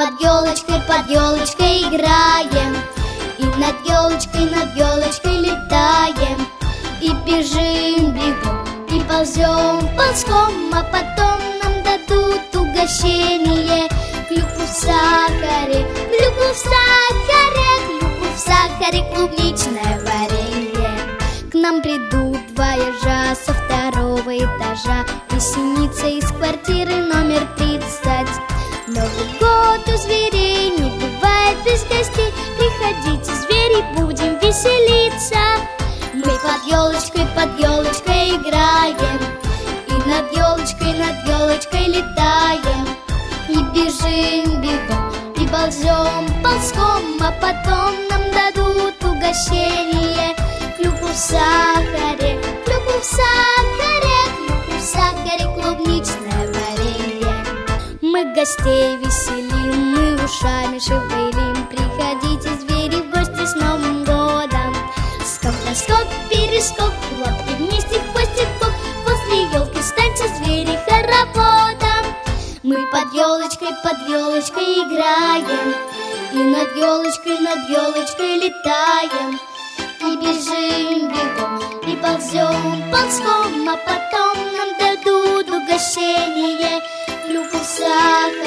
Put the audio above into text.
под елочкой играем, и над елочкой летаем, и бежим бегом, и ползем ползком, а потом нам дадут угощение. Клюкву в сахаре, клюкву в сахаре, клюкву в сахаре, клубничное варенье. К нам придут вояжа со второго этажа, гусеница из квартиры номер 30. Новый год у зверей не бывает без гостей. Приходите, звери, будем веселиться. Мы под елочкой играем, и над елочкой летаем, и бежим бегом, и ползем ползком, а потом нам дадут угощение. Клюкву в сахаре, клюкву в сахаре, клюкву в сахаре, клубничное варенье. Мы гостей веселим, мы ушами шевелим. Приходите, звери, в гости с Новым годом. Скок на скок, перескок, лапки вместе, хвостик в бок. Возле елки станьте, звери, хороводом. Мы под елочкой играем, и над елочкой летаем, и бежим бегом, и ползем ползком, а потом нам дадут угощение. Клюкву в сахаре,